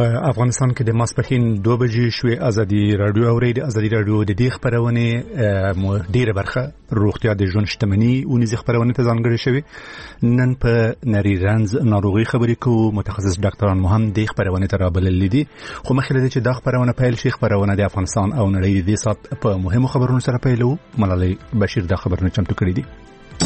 په افغانستان کې د ماسپښین 2 بجې شوې ازادي رادیو اوري د ازادي رادیو د دې خبرونه ډیره برخه روغتیا د ژوند شتمنۍ او نزي خبرونه ته ځانګړې شوې. نن په نری رنز ناروغي خبرې کوو. متخصص ډاکټران مهم د خبرونه ته رابلل دي، خو مخکې له دې چې دا خبرونه پیل شي خبرونه د افغانستان او نړۍ د سات په مهمو خبرونو سره پیلو. ملالۍ بشیر دا خبرونه چمتو کړې دي.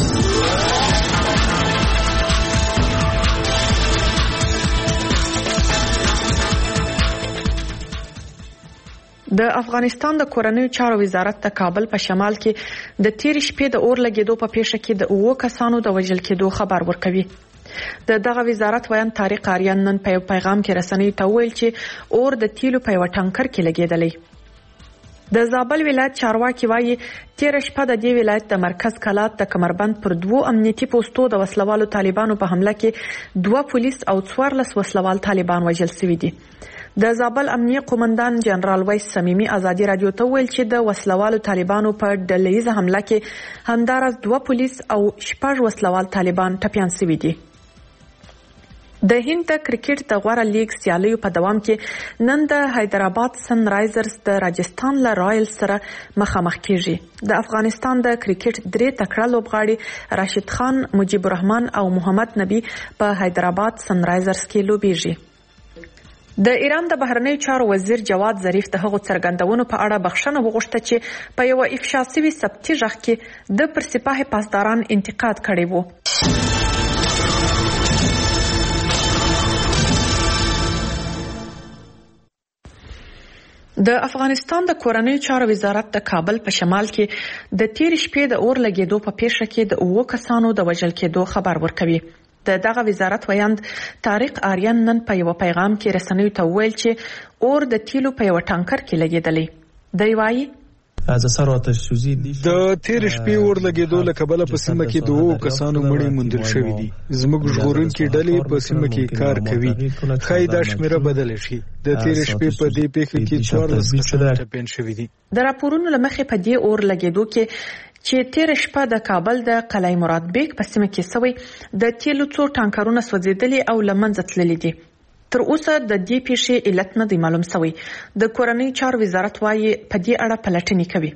د افغانستان د کورنیو چارو وزارت د کابل په شمال کې د تیر شپې د اور لګیدو په پیښه کې د 9 کسانو د وژل کېدو خبر ورکوي. د دغه وزارت ویان طارق آریان نن په پیغام کې رسنۍ ته ویل چې اور د تیلو په یو ټانکر کې لګیدلی. د زابل ولایت چارواکي وایي تیر شپه د دې ولایت د مرکز کلات د کمربند پر 2 امنیتي پوسټو د وسلوالو طالبانو په حمله کې 2 پولیس او 14 وسلوال طالبان وژل شوي دي. د زابل امنیه قومندان جنرال ویس سمیمی ازادي رادیو ته ویل چې د وسلوالو طالبانو په ډلهیزه حمله کې همدارس 2 پولیس او 6 وسلوال طالبان ټپيان شوي دي. د هند د کرکټ د غوړه لیګ سیالیو په دوام کې نن د حیدرآباد سن رایزرز د راجستان له رایلز سره مخامخ کیږي. د افغانستان د کرکټ 3 تکړه لوبغاړي راشد خان، مجيب الرحمن او محمد نبی په حیدرآباد سن رایزرز کې لوبېږي. د ایران د بهرنیو چارو وزیر جواد ظریف د هغو څرګندونو په اړه بخښنه وغوښته چې په یو افشا شوي ثبتي غږ کې د پر سپاه پاسداران انتقاد کړی وو. د افغانستان د کورنیو چارو وزارت د کابل په شمال کې د تیر شپې د اور لګیدو په پیښه کې د 9 کسانو د وژل کېدو خبر ورکوي. د دغه وزارت ویاند طارق آریان نن په یو پیغام کې رسنیو ته ویل چې اور د تیلو په یو ټانکر کې لګیدلی. دی وایي د تیر شپې اور لګیدو له کبله په سیمه کې 2 کسانو مړي موندل شوي دي. زموږ ژغورونکي ډلې په سیمه کې کار کوي. خای دا شمیره بدل شي. د تیر شپې په دې پیښه کې 14 کسان ټپيان شوي دي. د راپورونو لمخې په دې اور لګیدو کې چې تیر شپه د کابل د قلعه مراد بیگ په سیمه کې سوی د تیلو 2 ټانکرونه سوځیدلي او لمنځه تللي دي. تر اوسه د دې پیښې علت نه دی معلوم شوی. د کورنیو چارو وزارت وايي په دې اړه پلټنې کوي.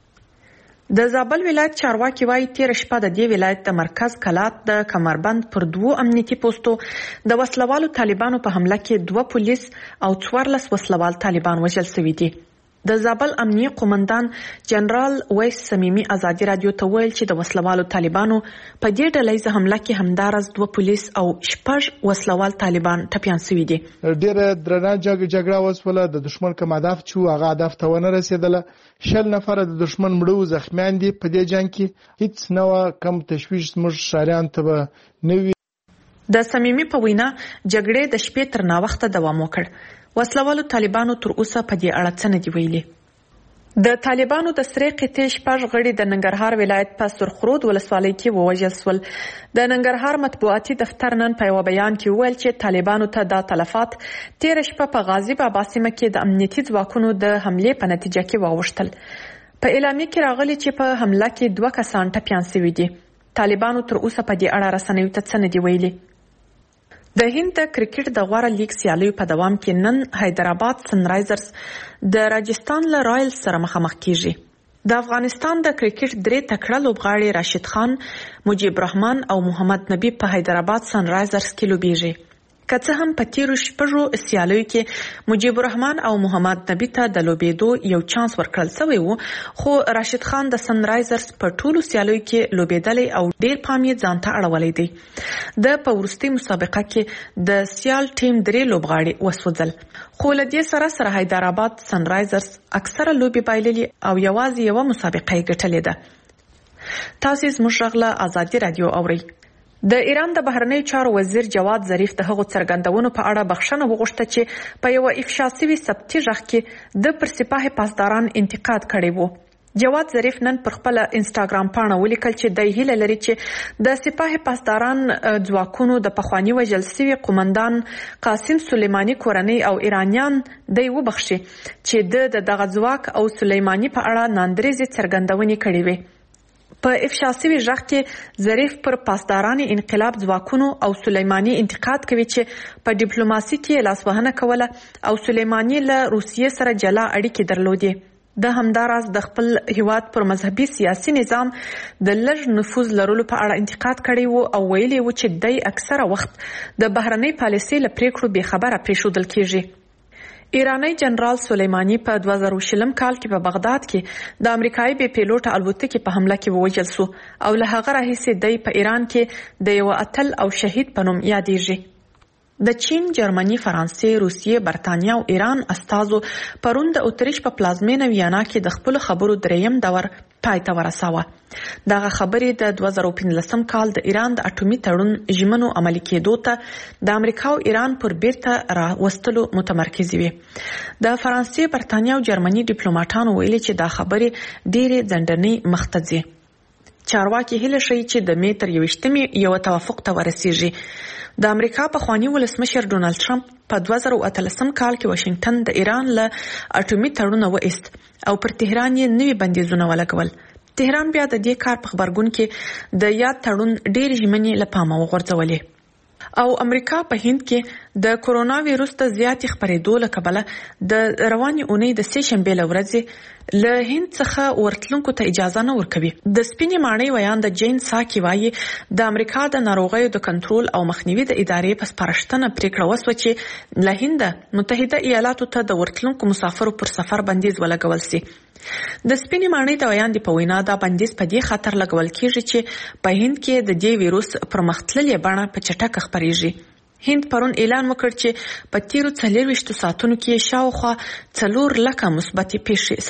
د زابل ولایت چارواکي وايي تیر شپه د دې ولایت د مرکز کلات د کمربند پر 2 امنیتي پوسټو د وسلوالو طالبانو په حمله کې 2 پولیس او 14 وسلوال طالبان وژل شوي دي. د زابل امنیه قومندان جنرال ویس سمیمی ازادي رادیو ته ویل چې د وسلوالو طالبانو په دې ډلهیزه حمله کې همدارس 2 پولیس او 6 وسلوال طالبان ټپيان شوي دي. ډېر درنه جګړه وسوله. د دشمن کوم هدف چې هغه هدف ته ونه رسیدله. 60 نفر د دشمن مړو زخمیان دي. په دې جنگ کې هیڅ نوع کم تشویش موږ شاریان ته نه وي. د سمیمی په وینا جګړې د شپې تر ناوخته دوام وکړ. وسلوالو طالبانو تر اوسه په دې اړه څه نه دی ویلي. د طالبانو د سرې قطې 6 غړي د ننګرهار ولایت په سرخرود ولسوالۍ کې ووژل شول. د ننګرهار مطبوعاتي دفتر نن په یو بیان کې ویل چې طالبانو ته دا تلفات تیر شپه په غازی بابا سیمه کې د امنیتي ځواکونو د حمله په نتیجه کې واوښتل. په اعلامیه کې راغلي چې په حمله کې 2 کسان ټپيان شوي دي. طالبانو تر اوسه په دې اړه رسنیو ته څه نه دی ویلي. د هند د کرکټ د غوړه لیګ سیالیو په دوام کې نن حیدرآباد سن رایزرز د راجستان له رایلز سره مخامخ کیږي. د افغانستان د کرکټ 3 تکړه لوبغاړي راشد خان، مجيب الرحمن او محمد نبی په حیدرآباد سن رایزرز کې لوبېږي. که څه هم په تیرو 6 سیالیو کې مجيب الرحمن او محمد نبی ته د لوبېدو یو چانس ورکړل شوی وو، خو راشد خان د سن رایزرز په ټولو سیالیو کې لوبېدلی او ډیر پام یې ځان ته اړولی دی. د په وروستۍ مسابقه کې د سیال ټیم 3 لوبغاړي وسوځل، خو له دې سره حیدرآباد سن رایزرز اکثره لوبې بایللي او یوازې یو مسابقه یې ګټلې ده. تاسو زموږ غږ له ازادي رادیو اورئ. د ایران د بهرنیو چارو وزیر جواد ظریف د هغو څرګندونو په اړه بخښنه وغوښته چې په یو افشا شوي ثبتي غږ کې د پر سپاه پاسداران انتقاد کړی وو. جواد ظریف نن پر خپل انستاګرام پاڼه ولیکل چې د هیله لري چې د سپاه پاسداران ځواکونو د پخوانی وژل شوي قومندان قاسم سلیمانی کورنۍ او ایرانیان د وبخښي چې د دغه ځواک او سلیمانی په اړه ناندریزي څرګندونې کړې وي. په افشا شوي غږ کې ظریف پر پاسداران انقلاب ځواکونو او سلیماني انتقاد کوي چې په ډیپلوماسي کې لاسوهنه کوله او سلیماني له روسیې سره جلا اړیکې درلودې. د همداراز د خپل هیواد پر مذهبي سیاسي نظام د لږ نفوذ لرلو په اړه انتقاد کړی وو او ویلي وو چې دی اکثره وخت د بهرنۍ پالیسۍ له پریکړو بې خبره پرېښودل کیږي. ایرانی جنرال سلیمانی په 2020 کال کې په بغداد کې د امریکایي بې پیلوټه الوتکې په حمله کې ووژل شو او له هغه راهیسې دی په ایران کې د یو اتل او شهید په نوم یادېږي. د چین، جرمني، فرانسې، روسیې، برتانیا او ایران استازو پرون د اتریش په پلازمینه ویانا کې د خپل خبرو دریم دور پای ته ورساوه. دغه خبرې د 2015 کال د ایران د اټومي تړون ژمنو عملي کېدو ته د امریکا او ایران پر بیرته راوستلو متمرکز وي. د فرانسې، برتانیا او جرمني ډیپلوماټانو ویلي چې دا خبرې ډېرې ځنډنۍ مخ ته ځي. چارواکي هیله شي چې د می تر 21 یو توافق ته ورسیږي. د امریکا پخوانی ولسمشر ډونالد ټرمپ په 2013 کال کې واشنگټن د ایران له اټومي تړون وایست او پر تهران یې نوي بندیزونه ولګول. تهران بیا د دې کار په خبرګون کې د یاد تړون ډېر ژمنې له پامه وغورځولې. او امریکا په هند کې د کورونا وایروس د زیاتې خپرېدو له کبله د روانې اونۍ د سې شنبې له ورځې له هند څخه ورتلونکو ته اجازه نه ورکوي. د سپینې ماڼۍ ویاند جین ساکي وایي د امریکا د ناروغیو د کنټرول او مخنیوي د ادارې په سپارښتنه پریکړه وسوه چې له هند متحده ایالاتو ته د ورتلونکو مسافرو پر سفر بندیز ولګول شي. د سپینې ماڼۍ د ویاند په وینا دا بندیز په دې خاطر لګول کیږي چې په هند کې د دې وایروس پرمختللې بڼه په چټکه خپریږي. هند پرون اعلان وکړ چې په تیرو 24 ساعتونو کې شاوخوا 4 لکه مثبتې پیښې